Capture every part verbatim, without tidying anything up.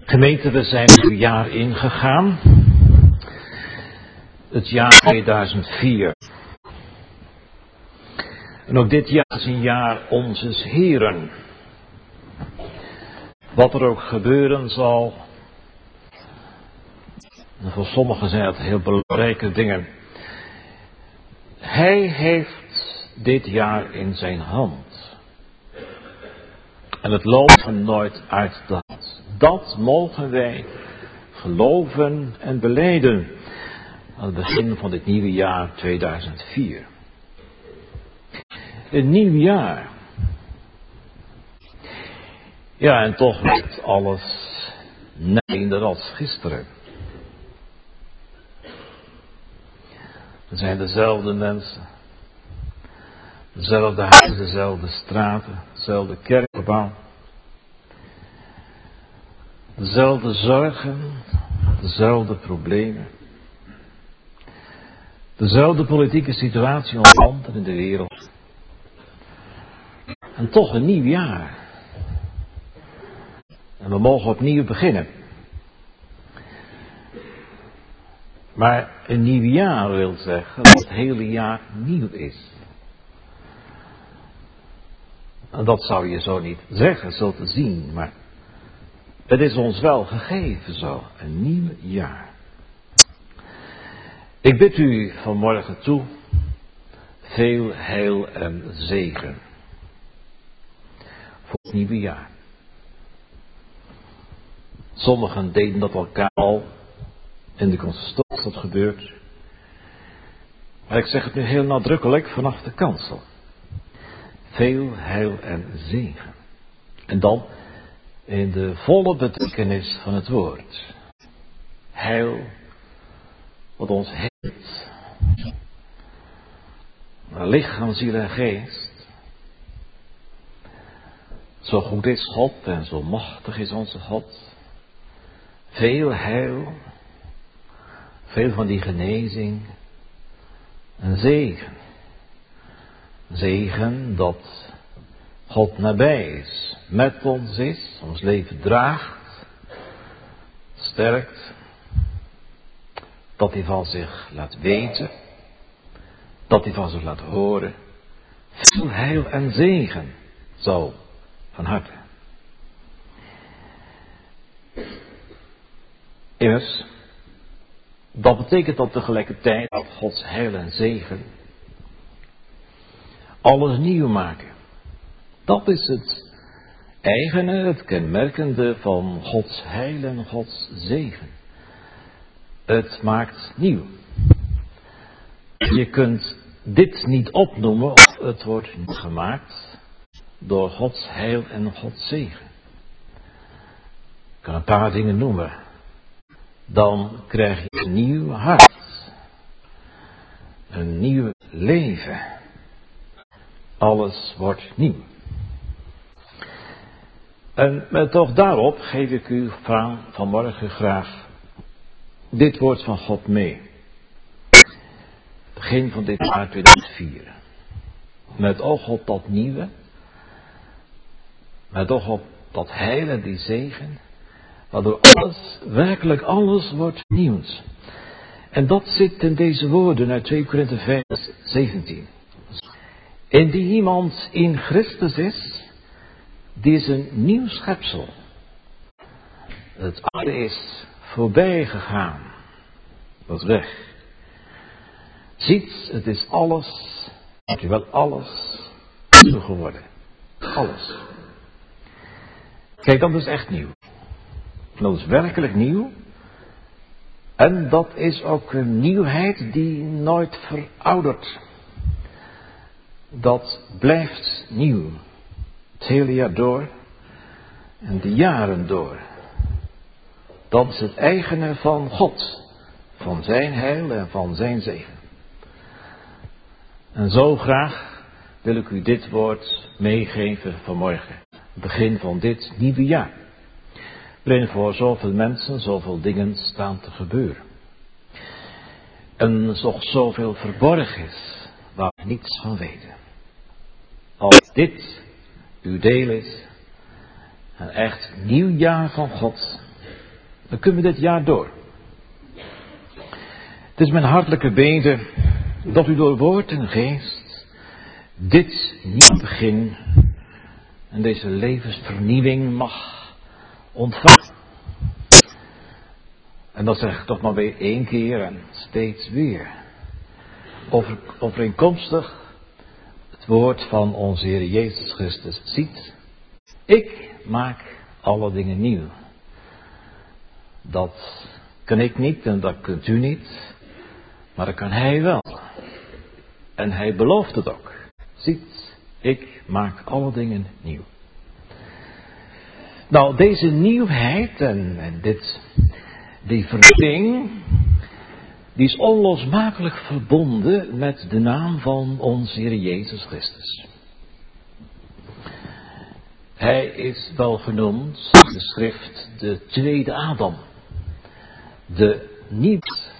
Gemeente, we zijn het jaar ingegaan. Het jaar tweeduizend vier. En ook dit jaar is een jaar onzes Heren. Wat er ook gebeuren zal. En voor sommigen zijn het heel belangrijke dingen. Hij heeft dit jaar in zijn hand. En het loopt hem nooit uit de hand. Dat mogen wij geloven en belijden aan het begin van dit nieuwe jaar tweeduizend vier. Een nieuw jaar. Ja, en toch lijkt alles nijder als gisteren. Er zijn dezelfde mensen, dezelfde huizen, dezelfde straten, dezelfde kerkgebouw. Dezelfde zorgen, dezelfde problemen. Dezelfde politieke situatie in ons land en in de wereld. En toch een nieuw jaar. En we mogen opnieuw beginnen. Maar een nieuw jaar wil zeggen dat het hele jaar nieuw is. En dat zou je zo niet zeggen, zo te zien, maar het is ons wel gegeven zo, een nieuw jaar. Ik bid u vanmorgen toe, veel heil en zegen voor het nieuwe jaar. Sommigen deden dat elkaar al in de consistorie, dat gebeurt. Maar ik zeg het nu heel nadrukkelijk vanaf de kansel. Veel heil en zegen. En dan in de volle betekenis van het woord. Heil, wat ons heelt. Lichaam, ziel en geest. Zo goed is God en zo machtig is onze God. Veel heil. Veel van die genezing. En zegen. Zegen dat God nabij is, met ons is, ons leven draagt, sterkt, dat hij van zich laat weten, dat hij van zich laat horen. Veel heil en zegen, zo, van harte. Immers, dat betekent dat tegelijkertijd dat Gods heil en zegen alles nieuw maken. Dat is het eigene, het kenmerkende van Gods heil en Gods zegen. Het maakt nieuw. Je kunt dit niet opnoemen of het wordt niet gemaakt door Gods heil en Gods zegen. Ik kan een paar dingen noemen. Dan krijg je een nieuw hart. Een nieuw leven. Alles wordt nieuw. En met toch daarop geef ik u van, vanmorgen graag dit woord van God mee. Begin van dit jaar tweeduizend vier. Met oog op dat nieuwe. Met oog op dat heil en die zegen. Waardoor alles, werkelijk alles wordt nieuws. En dat zit in deze woorden uit twee Korinthe vijf, zeventien. Indien iemand in Christus is, die is een nieuw schepsel. Het oude is voorbij gegaan. Dat is weg. Ziet, het is alles, weet u wel, alles nieuw geworden. Alles. Kijk, dat is echt nieuw. Dat is werkelijk nieuw. En dat is ook een nieuwheid die nooit veroudert. Dat blijft nieuw. Het hele jaar door. En de jaren door. Dat is het eigene van God. Van zijn heil en van zijn zegen. En zo graag wil ik u dit woord meegeven vanmorgen. Het begin van dit nieuwe jaar. Waarin voor zoveel mensen zoveel dingen staan te gebeuren. En nog zoveel verborgen is waar we niets van weten. Als dit uw deel is, een echt nieuw jaar van God, Dan kunnen we dit jaar door. Het is mijn hartelijke bede dat u door woord en geest dit nieuw begin en deze levensvernieuwing mag ontvangen. En dat zeg ik toch maar weer één keer en steeds weer. Over, overeenkomstig het woord van onze Heer Jezus Christus ziet. Ik maak alle dingen nieuw. Dat kan ik niet en dat kunt u niet. Maar dat kan Hij wel. En Hij belooft het ook. Ziet, ik maak alle dingen nieuw. Nou, deze nieuwheid en, en dit, die vernieuwing, die is onlosmakelijk verbonden met de naam van onze Heer Jezus Christus. Hij is wel genoemd, de schrift, de tweede Adam. De niet,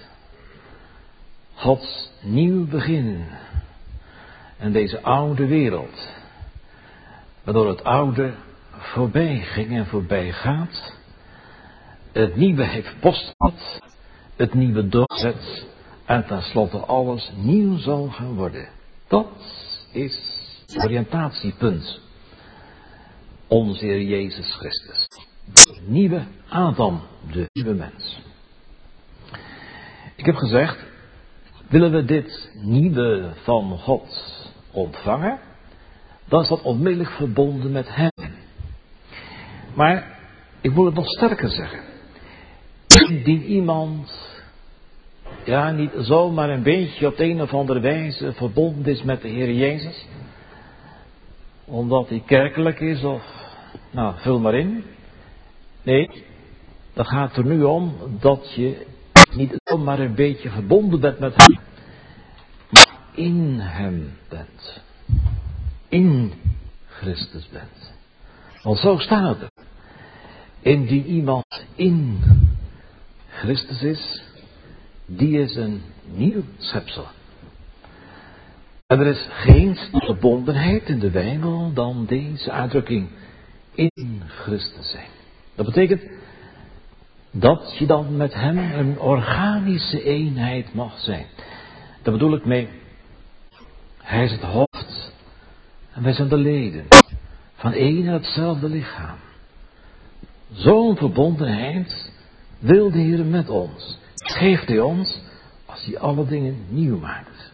Gods nieuw begin. En deze oude wereld, waardoor het oude voorbij ging en voorbij gaat. Het nieuwe heeft post gehad, het nieuwe doorzet en tenslotte alles nieuw zal gaan worden. Dat is het oriëntatiepunt. Onze Heer Jezus Christus. De nieuwe Adam, de nieuwe mens. Ik heb gezegd, willen we dit nieuwe van God ontvangen, dan is dat onmiddellijk verbonden met Hem. Maar ik moet het nog sterker zeggen. Indien iemand ja, niet zomaar een beetje op de een of andere wijze verbonden is met de Heer Jezus, omdat hij kerkelijk is of, nou, vul maar in. Nee, dan gaat er nu om dat je niet zomaar een beetje verbonden bent met Hem, maar in Hem bent. In Christus bent. Want zo staat het. Indien iemand in Christus is, die is een nieuw schepsel. En er is geen verbondenheid in de Bijbel dan deze uitdrukking in Christus zijn. Dat betekent dat je dan met Hem een organische eenheid mag zijn. Daar bedoel ik mee, Hij is het hoofd en wij zijn de leden van één en hetzelfde lichaam. Zo'n verbondenheid wil de Heer met ons. Geeft Hij ons als Hij alle dingen nieuw maakt.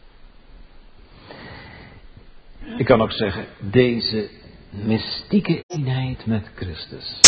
Ik kan ook zeggen, deze mystieke eenheid met Christus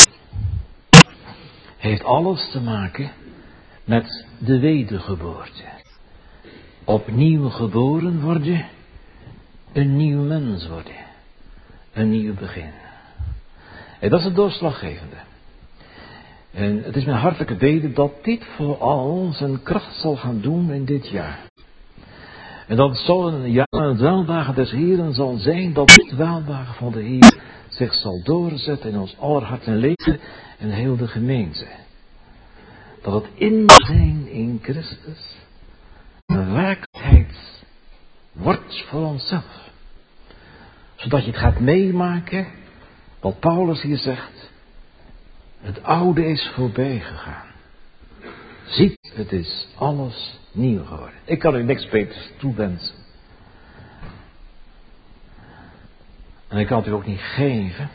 heeft alles te maken met de wedergeboorte. Opnieuw geboren worden, een nieuw mens worden, een nieuw begin. En dat is het doorslaggevende. En het is mijn hartelijke bede dat dit vooral zijn kracht zal gaan doen in dit jaar. En dat het zo een jaar en het weldagen des Heeren zal zijn, dat dit weldagen van de Heer zich zal doorzetten in ons aller hart en leven en heel de gemeente. Dat het in zijn in Christus een werkelijkheid wordt voor onszelf. Zodat je het gaat meemaken, wat Paulus hier zegt, het oude is voorbij gegaan. Ziet, het is alles nieuw geworden. Ik kan u niks beters toewensen. En ik kan het u ook niet geven.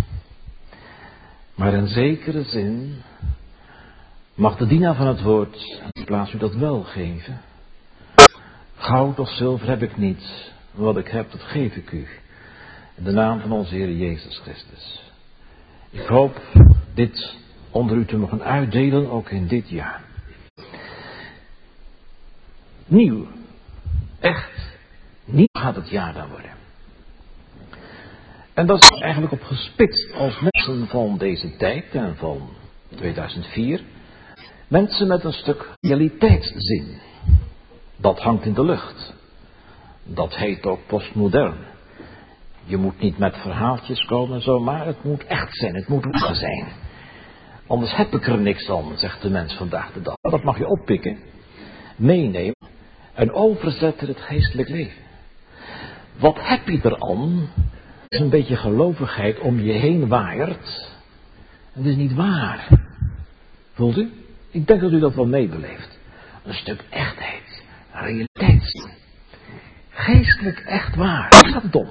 Maar in zekere zin mag de dienaar van het woord in plaats u dat wel geven. Goud of zilver heb ik niet. Wat ik heb, dat geef ik u. In de naam van onze Heer Jezus Christus. Ik hoop dit onder u te mogen uitdelen, ook in dit jaar. Nieuw. Echt. Nieuw gaat het jaar dan worden. En dat is eigenlijk op gespitst als mensen van deze tijd en van tweeduizend vier. Mensen met een stuk realiteitszin. Dat hangt in de lucht. Dat heet ook postmodern. Je moet niet met verhaaltjes komen en zo, maar het moet echt zijn, het moet waar zijn. Anders heb ik er niks aan, zegt de mens vandaag de dag. Dat mag je oppikken, meenemen en overzetten in het geestelijk leven. Wat heb je er aan? Als een beetje gelovigheid om je heen waaiert. Het is niet waar. Voelt u? Ik denk dat u dat wel meebeleeft. Een stuk echtheid, realiteit. Geestelijk echt waar. Daar gaat het om.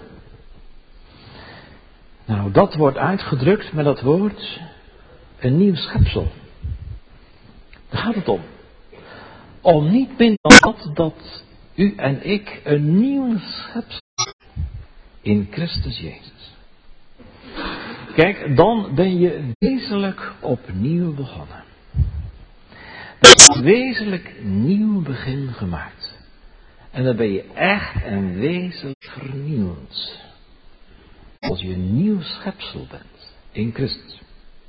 Nou, dat wordt uitgedrukt met dat woord een nieuw schepsel. Daar gaat het om. Om niet minder dan dat, dat u en ik een nieuw schepsel in Christus Jezus. Kijk, dan ben je wezenlijk opnieuw begonnen. Dan is een wezenlijk nieuw begin gemaakt. En dan ben je echt en wezenlijk vernieuwd. Als je een nieuw schepsel bent in Christus.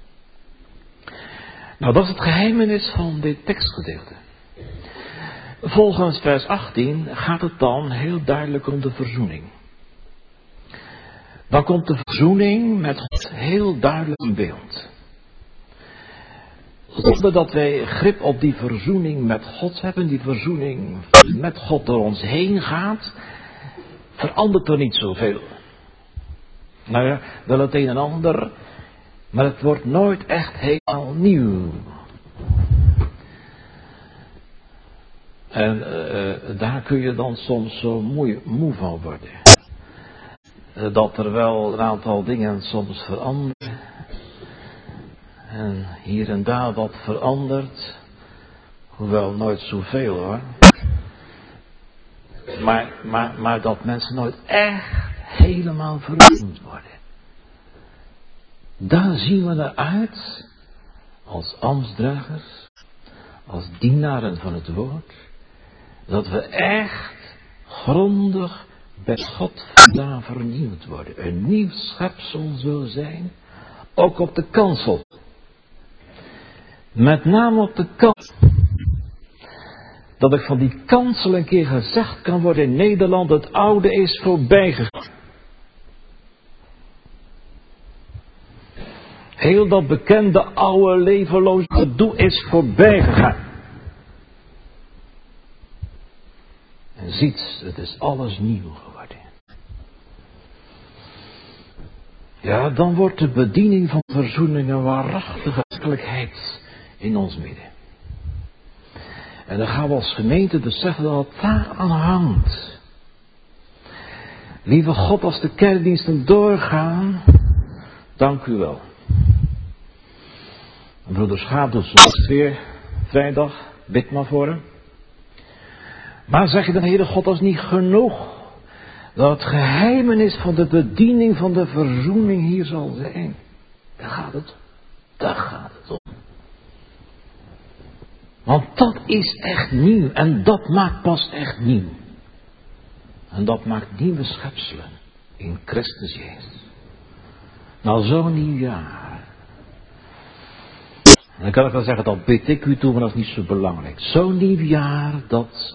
Nou, dat is het geheimenis van dit tekstgedeelte. Volgens vers achttien gaat het dan heel duidelijk om de verzoening. Dan komt de verzoening met God heel duidelijk in beeld. Zonder dat wij grip op die verzoening met God hebben, die verzoening met God door ons heen gaat, verandert er niet zoveel. Nou ja, wel het een en ander, maar het wordt nooit echt helemaal nieuw. En uh, daar kun je dan soms zo moe, moe van worden. Uh, dat er wel een aantal dingen soms veranderen. En hier en daar wat verandert. Hoewel nooit zoveel hoor. Maar, maar, maar dat mensen nooit echt helemaal veranderd worden. Daar zien we naar uit. Als ambtsdragers. Als dienaren van het woord. Dat we echt grondig bij God vandaan vernieuwd worden. Een nieuw schepsel zullen zijn. Ook op de kansel. Met name op de kansel. Dat ik van die kansel een keer gezegd kan worden in Nederland. Het oude is voorbij gegaan. Heel dat bekende oude levenloze gedoe is voorbij gegaan. En ziet, het is alles nieuw geworden. Ja, dan wordt de bediening van verzoening een waarachtige werkelijkheid in ons midden. En dan gaan we als gemeente beseffen dat het daar aan hangt. Lieve God, als de kerkdiensten doorgaan, dank u wel. En broeder Schaap doet zoals weer vrijdag, bid maar voor hem. Maar zeg je dan, Heere God, dat is niet genoeg. Dat het geheimenis van de bediening van de verzoening hier zal zijn. Daar gaat het om. Daar gaat het om. Want dat is echt nieuw. En dat maakt pas echt nieuw. En dat maakt nieuwe schepselen in Christus Jezus. Nou, zo'n nieuw jaar. En dan kan ik wel zeggen, dat bid ik u toe, maar dat is niet zo belangrijk. Zo'n nieuw jaar, dat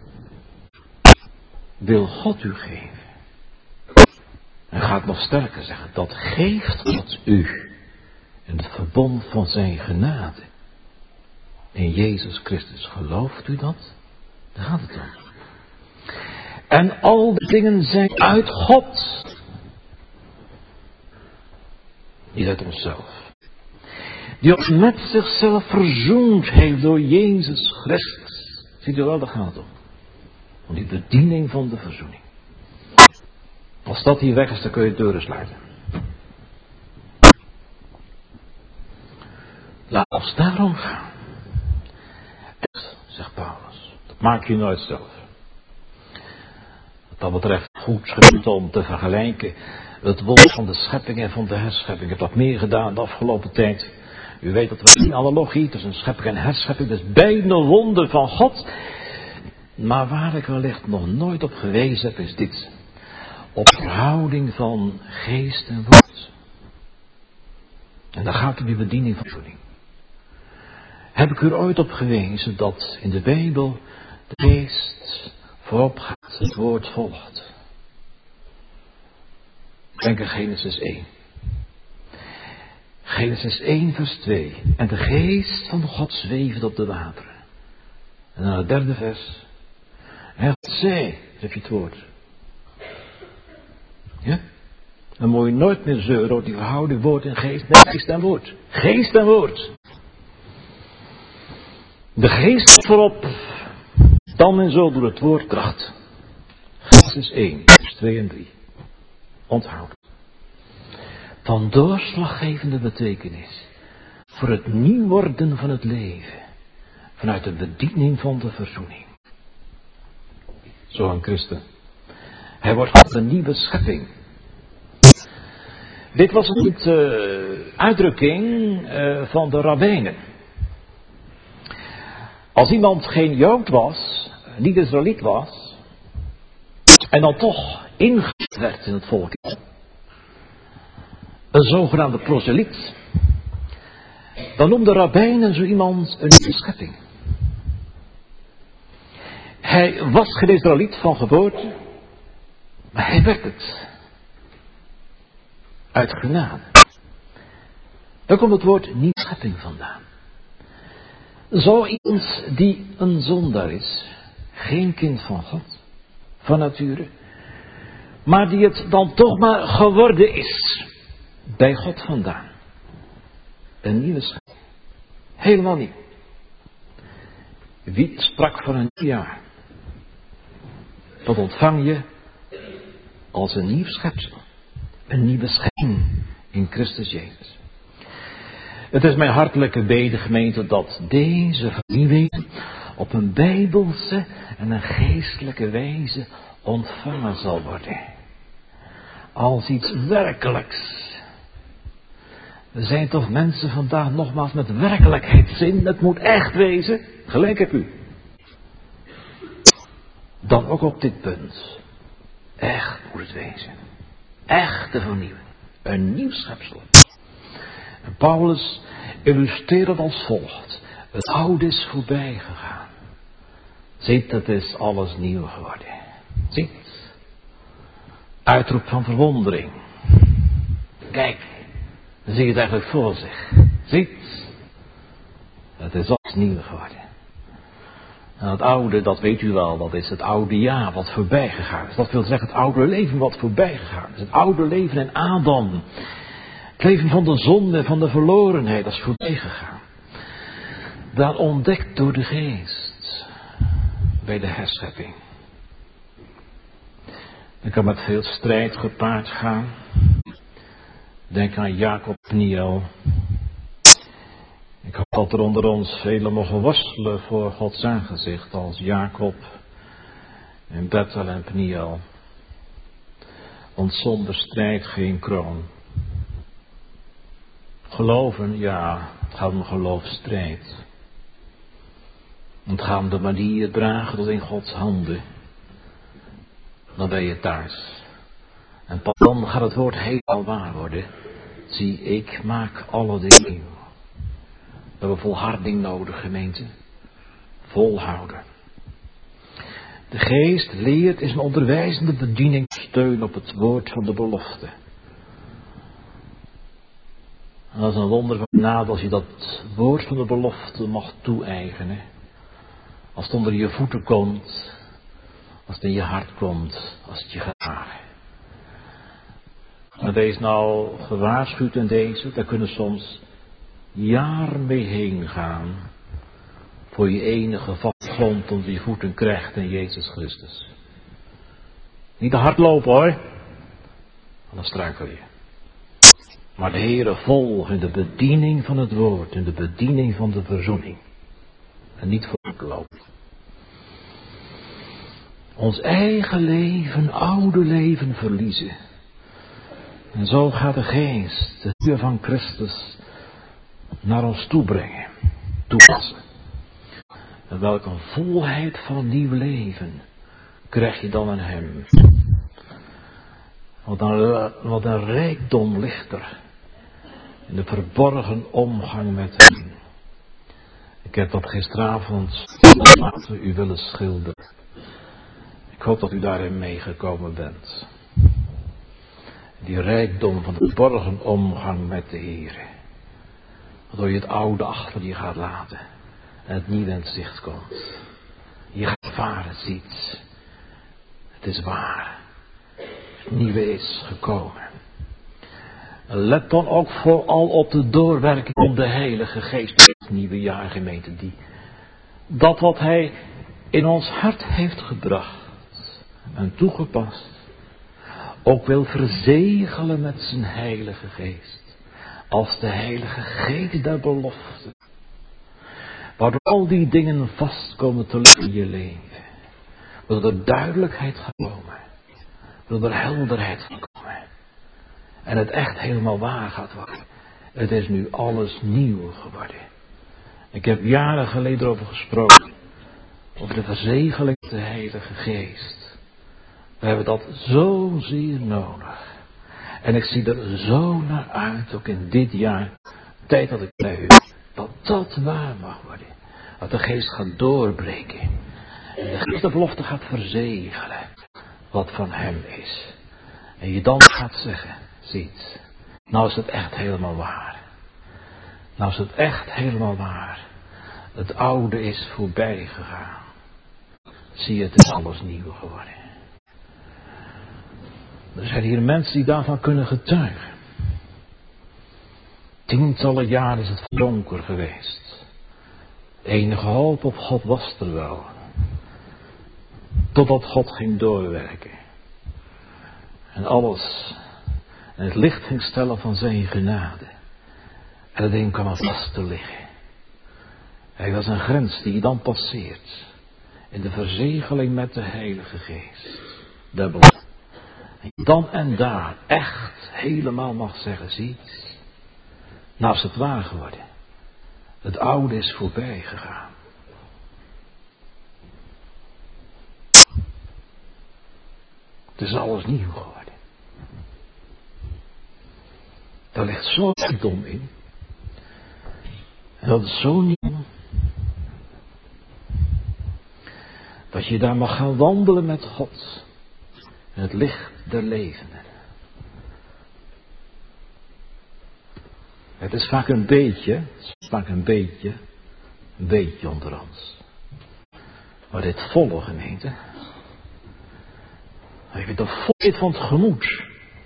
wil God u geven. En gaat nog sterker zeggen, dat geeft God u in het verbond van zijn genade. In Jezus Christus, gelooft u dat? Daar gaat het om. En al die dingen zijn uit God. Niet uit onszelf. Die ons met zichzelf verzoend heeft door Jezus Christus. Ziet u wel, daar gaat het om. Om die bediening van de verzoening. Als dat hier weg is, dan kun je de deuren sluiten. Laat ons daarom gaan. Echt, zegt Paulus. Dat maak je nooit zelf. Wat dat betreft goed schrift om te vergelijken. Het wonder van de schepping en van de herschepping. Ik heb dat meer gedaan de afgelopen tijd. U weet dat we een analogie tussen schepping en herschepping. Dat is beide wonder van God. Maar waar ik wellicht nog nooit op gewezen heb, is dit. Op verhouding van geest en woord. En daar gaat het om die bediening van voeding. Heb ik u er ooit op gewezen dat in de Bijbel de geest voorop gaat, het woord volgt. Denk aan Genesis één. Genesis één vers twee. En de geest van God zweefde op de wateren. En dan het derde vers. En God zei, heb je het woord. Ja? Dan moet je nooit meer zeuren over die verhouding woord en geest. Nee, geest en woord. Geest en woord. De geest voorop, dan en zo door het woord kracht. Genesis één, vers twee en drie. Onthoud. Van doorslaggevende betekenis voor het nieuw worden van het leven, vanuit de bediening van de verzoening. Zo een christen. Hij wordt als een nieuwe schepping. Dit was een uh, uitdrukking uh, van de rabbijnen. Als iemand geen Jood was, niet Israëliet was, en dan toch ingewijd werd in het volk, een zogenaamde proseliet, dan noemde rabbijnen zo iemand een nieuwe schepping. Hij was geen Israëliet van geboorte, maar hij werd het. Uit genade. Daar komt het woord nieuwe schepping vandaan. Zo iemand die een zondaar is, geen kind van God, van nature, maar die het dan toch maar geworden is, bij God vandaan. Een nieuwe schepping. Helemaal nieuw. Wie sprak van een nieuw jaar? Dat ontvang je als een nieuw schepsel. Een nieuwe schepping in Christus Jezus. Het is mijn hartelijke bede, gemeente, dat deze vernieuwing op een bijbelse en een geestelijke wijze ontvangen zal worden. Als iets werkelijks. Er zijn toch mensen vandaag nogmaals met werkelijkheidszin. Het moet echt wezen. Gelijk heb u. Dan ook op dit punt. Echt moet het wezen. Echte vernieuwing. Een nieuw schepsel. En Paulus illustreert het als volgt. Het oude is voorbij gegaan. Ziet, het is alles nieuw geworden. Ziet. Uitroep van verwondering. Kijk. Dan zie je het eigenlijk voor zich. Ziet. Het is alles nieuw geworden. En het oude, dat weet u wel, dat is het oude jaar wat voorbij gegaan is. Dat wil zeggen het oude leven wat voorbij gegaan is. Het oude leven in Adam. Het leven van de zonde, van de verlorenheid, dat is voorbij gegaan. Daar ontdekt door de geest. Bij de herschepping. Dat kan met veel strijd gepaard gaan. Denk aan Jacob Pniel. Ik hoop dat er onder ons velen mogen worstelen voor Gods aangezicht als Jacob en Bethel en Pniel. Want zonder strijd geen kroon. Geloven, ja, het gaat om geloofsstrijd. Het gaat om de manier dragen tot in Gods handen. Dan ben je thuis. En pas dan gaat het woord helemaal waar worden. Zie, ik maak alle dingen nieuw. We hebben volharding nodig, gemeente. Volhouden. De geest leert is een onderwijzende bediening steun op het woord van de belofte. En dat is een wonder van genade als je dat woord van de belofte mag toe-eigenen. Als het onder je voeten komt, als het in je hart komt, als het je gaat dragen. Maar wees nou gewaarschuwd in deze, daar kunnen soms jaren mee heen gaan, voor je enige vaste grond onder je voeten krijgt in Jezus Christus. Niet te hard lopen hoor, dan struikel je. Maar de Heere volgt in de bediening van het woord, in de bediening van de verzoening. En niet voor lopen. Ons eigen leven, oude leven verliezen. En zo gaat de geest, de vuur van Christus, naar ons toe brengen, toepassen. En welke volheid van nieuw leven krijg je dan in hem? Wat een, wat een rijkdom ligt er in de verborgen omgang met hem. Ik heb dat gisteravond laten u willen schilderen. Ik hoop dat u daarin meegekomen bent. Die rijkdom van de verborgen omgang met de Heer. Waardoor je het oude achter je gaat laten. En het nieuwe in het zicht komt. Je gaat varen, ziet. Het is waar. Het nieuwe is gekomen. Let dan ook vooral op de doorwerking van de Heilige Geest. Het nieuwe jaar, gemeente, die dat wat hij in ons hart heeft gebracht en toegepast, ook wil verzegelen met zijn heilige geest. Als de heilige geest der belofte. Waardoor al die dingen vast komen te liggen in je leven. Waardoor er duidelijkheid gaat komen. Waardoor er helderheid gaat komen. En het echt helemaal waar gaat worden. Het is nu alles nieuw geworden. Ik heb jaren geleden erover gesproken. Over de verzegeling van de heilige geest. We hebben dat zozeer nodig. En ik zie er zo naar uit, ook in dit jaar, tijd dat ik bij u, dat dat waar mag worden. Dat de geest gaat doorbreken. En de geest de belofte gaat verzegelen. Wat van hem is. En je dan gaat zeggen, ziet, nou is het echt helemaal waar. Nou is het echt helemaal waar. Het oude is voorbij gegaan. Zie je, het is alles nieuw geworden. Er zijn hier mensen die daarvan kunnen getuigen. Tientallen jaren is het donker geweest. Enige hoop op God was er wel. Totdat God ging doorwerken. En alles in het licht ging stellen van zijn genade. En het ding kwam vast te liggen. Hij was een grens die je dan passeert. In de verzegeling met de Heilige Geest. Dubbel. En je dan en daar echt helemaal mag zeggen, ziet. Nou is het waar geworden. Het oude is voorbij gegaan. Het is alles nieuw geworden. Daar ligt zo'n dom in. En dat is zo nieuw. Dat je daar mag gaan wandelen met God. In het licht der levenden. Het is vaak een beetje, het is vaak een beetje, een beetje onder ons. Maar dit volle gemeente. Je weet de volheid van het gemoed.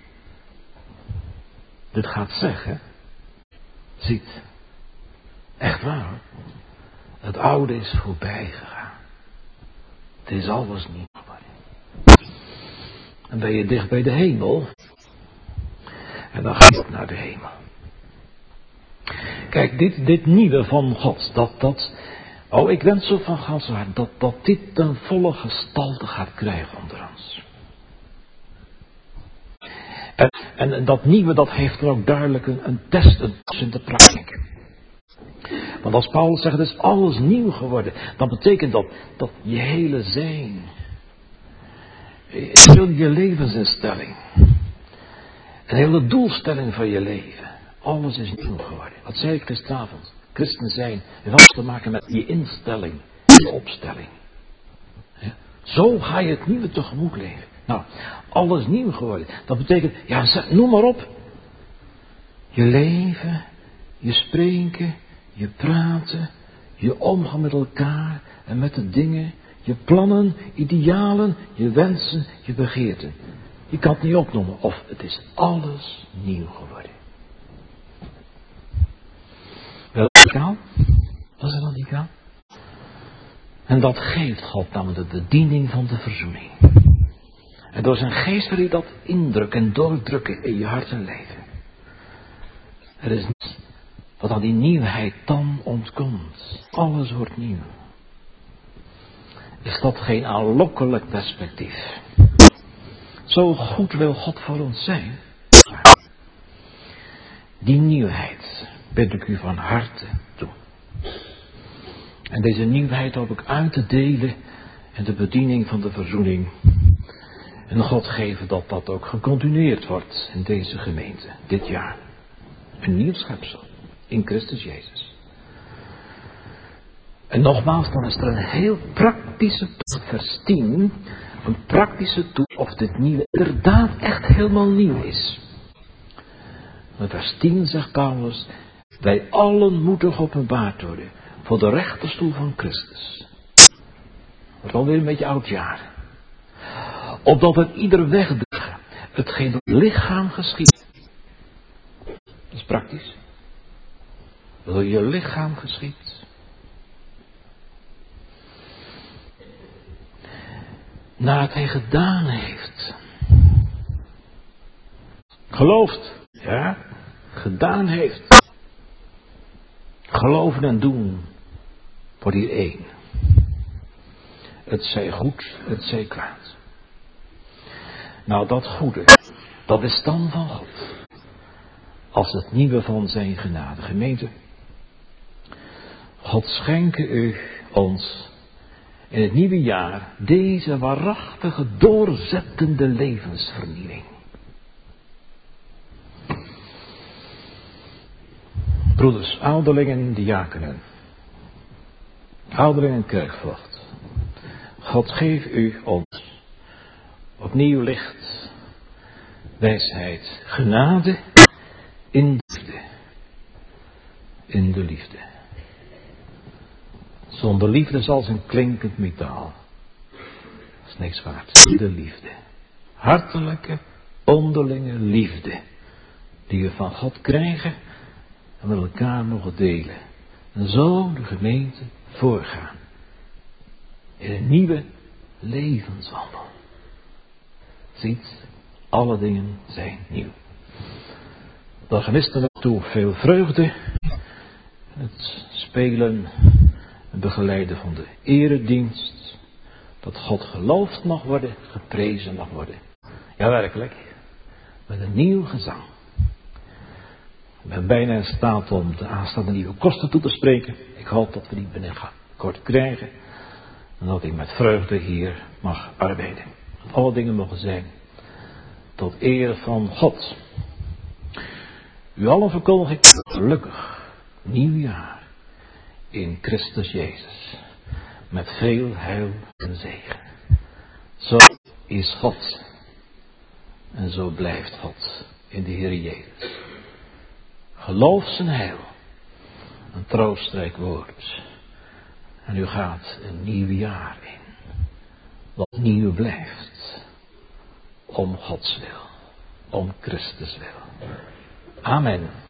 Dit gaat zeggen. Ziet. Echt waar hoor. Het oude is voorbij gegaan. Het is alles nieuw geworden. En ben je dicht bij de hemel. En dan ga je ook naar de hemel. Kijk, dit, dit nieuwe van God. Dat, dat. Oh, ik wens zo van Gods hart. Dat, dat dit een volle gestalte gaat krijgen onder ons. En, en dat nieuwe, dat heeft er ook duidelijk een, een test, een test in de praktijk. Want als Paulus zegt, het is alles nieuw geworden. Dan betekent dat, dat je hele zijn. Heel je levensinstelling. Een hele doelstelling van je leven. Alles is nieuw geworden. Wat zei ik gisteravond? Christen zijn heeft alles te maken met je instelling. Je opstelling. Ja? Zo ga je het nieuwe tegemoet leven. Nou, alles nieuw geworden. Dat betekent, ja, noem maar op. Je leven, je spreken, je praten, je omgaan met elkaar en met de dingen, je plannen, idealen, je wensen, je begeerten. Je kan het niet opnoemen of het is alles nieuw geworden. Wel radicaal? Was het radicaal? En dat geeft God namelijk de bediening van de verzoening. En door zijn geest wil hij dat indrukken en doordrukken in je hart en leven. Er is niets wat aan die nieuwheid dan ontkomt. Alles wordt nieuw. Is dat geen aanlokkelijk perspectief? Zo goed wil God voor ons zijn. Die nieuwheid bid ik u van harte toe. En deze nieuwheid hoop ik uit te delen in de bediening van de verzoening. En God geven dat dat ook gecontinueerd wordt in deze gemeente, dit jaar. Een nieuw schepsel in Christus Jezus. En nogmaals, dan is er een heel praktische toets, vers tien, een praktische toets of dit nieuwe inderdaad echt helemaal nieuw is. In vers tien zegt Paulus, wij allen moeten geopenbaard worden voor de rechterstoel van Christus. Dat is alweer een beetje oud jaar. Opdat het ieder wegdragen, hetgeen door het lichaam geschiet. Dat is praktisch. Door je lichaam geschiet. naar wat hij gedaan heeft. Gelooft, ja, gedaan heeft. Geloven en doen wordt hier één. Het zij goed, het zij kwaad. Nou, dat goede, dat is dan van God. Als het nieuwe van zijn genade. Gemeente, God schenke u ons in het nieuwe jaar deze waarachtige, doorzettende levensvernieuwing. Broeders, ouderlingen, diakenen, ouderlingen kerkvoogd, God geef u ons opnieuw licht, wijsheid, genade in de liefde. In de liefde. Zonder liefde is als een klinkend metaal. Dat is niks waard. De liefde. Hartelijke, onderlinge liefde. Die we van God krijgen en met elkaar mogen delen. En zo de gemeente voorgaan. In een nieuwe levenswandel. Ziet, alle dingen zijn nieuw. De organisten naartoe veel vreugde. Het spelen en begeleiden van de eredienst. Dat God geloofd mag worden, geprezen mag worden. Ja, werkelijk. Met een nieuw gezang. Ik ben bijna in staat om de aanstaande nieuwe kosten toe te spreken. Ik hoop dat we die binnenkort krijgen. En dat ik met vreugde hier mag arbeiden. Dat alle dingen mogen zijn tot eer van God. U allen verkondig ik gelukkig nieuwjaar in Christus Jezus. Met veel heil en zegen. Zo is God. En zo blijft God in de Heer Jezus. Geloof zijn heil. Een troostrijk woord. En u gaat een nieuw jaar in. Wat nieuw blijft. Om Gods wil. Om Christus wil. Amen.